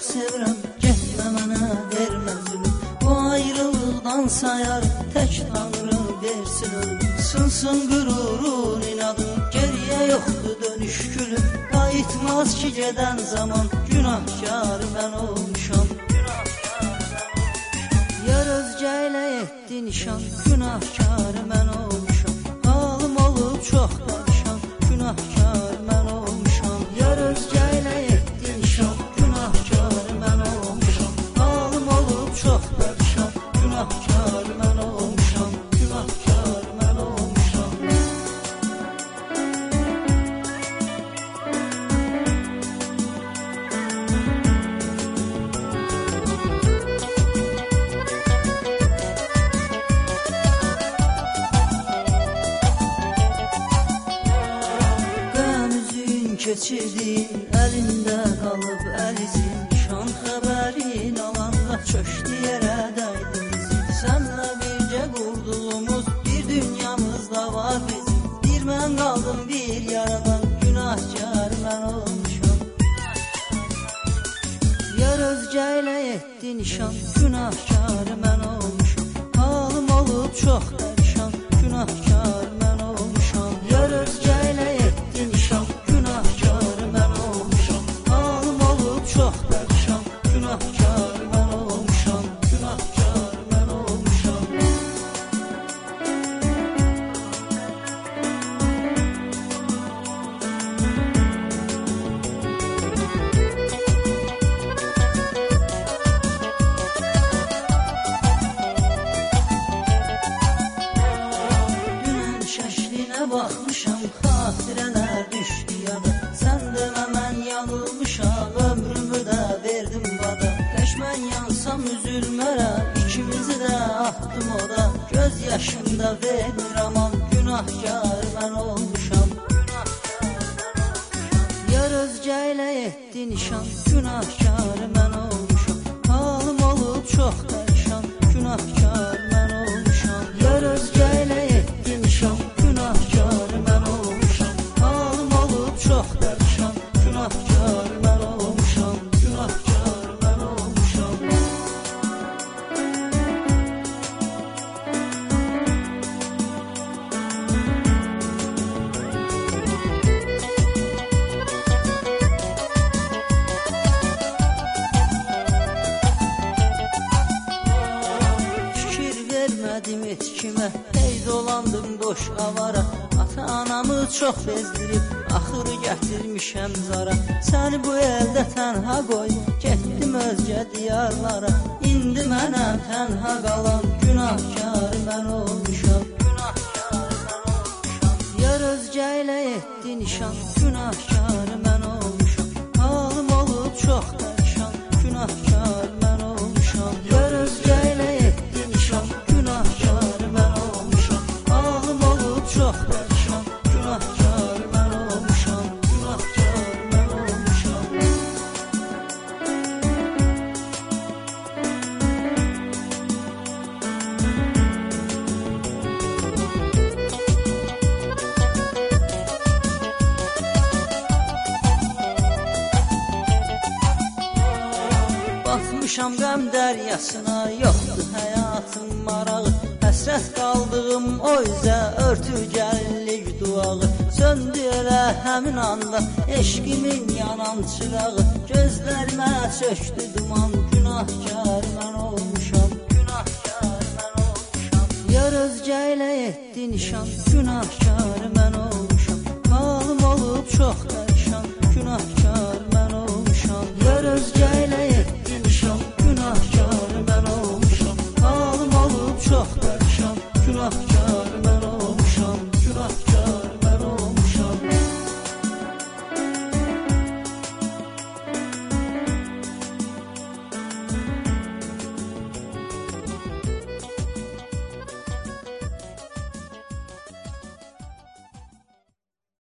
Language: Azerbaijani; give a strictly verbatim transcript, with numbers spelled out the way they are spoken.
sevirəm, getmə mənə vermə zülüm. Bu ayrılıqdan sayar tək Tanrı versin ölüm. Sınsın qürurun inadın, geriyə yoxdur dönüş gülüm. Qayıtmaz ki gedən zaman, günahkar mən olmuşam. Yar özgə ilə etdi nişan, günahkar mən olmuşam. Halım olub çox dərişan, günahkar mən olmuşam. Yar özgə ilə etdi nişan, günahkar mən olmuşam. Halım olub çox dərişan, günahkar mən olmuşam. Günahkar mən olmuşam. Keçirdin, əlində qalıb əlizin. Şan xəbərin alanda çöşdü yerə dəydimizin. Sənlə bircə qurduğumuz bir dünyamız da var bizim. Bir mən qaldım bir yaradan, günahkar mən olmuşam. Yar özgə ilə etdi nişan, günahkar mən olmuşam. Halım olub çox dərişan, günahkar mən olmuşam. Yar özgə ilə etdi nişan, çox dərişan, günahkar mən olmuşam, günahkar mən olmuşam. Dünən şəklinə baxmışam, xatirələr düşdü yada. Sən demə mən yanılmışam, ömrümü də verdim bada. Tək mən yansam üzülmərəm, ikimizi də atdım oda. Göz yaşımda vermir aman, günahkar mən olmuşam. Yar özgə ilə etdi nişan, günahkar mən olmuşam. Halım olub çox dərişan, günahkar mən olmuşam. Yar özgə ilə etdi nişan, günahkar mən olmuşam. Halım olub çox dərişan, günahkar mən olmuşam, günahkar mən olmuşam. Fikir vermədim heç kimə, hey dolandım boş avara. Ata-anamı çox bezdirib, axırı gətirmişəm zara. Səni bu əldə tənha qoy, getdim özgə diyarlara. İndi mənəm tənha qalan, günahkar mən olmuşam. Yar özgə ilə etdi nişan, günahkar mən olmuşam. Halım olub çox dərişan, günahkar mən olmuşam. Yar özgə ilə etdi nişan, günahkar mən olmuşam. Halım olub çox dərişan, günahkar mən olmuşam, günahkar mən olmuşam. Batmışam qəm dəryasına, yoxdur həyatım marağı. Həsrət qaldığım o üzə örtü gəllik duağı. Söndü elə həmin anda eşqimin yanan çırağı. Gözlərimə çöktü duman, günahkar mən olmuşam. Günahkar mən olmuşam. Yar özgə ilə etdi nişan, günahkar mən olmuşam. Halım olub çox dərişan,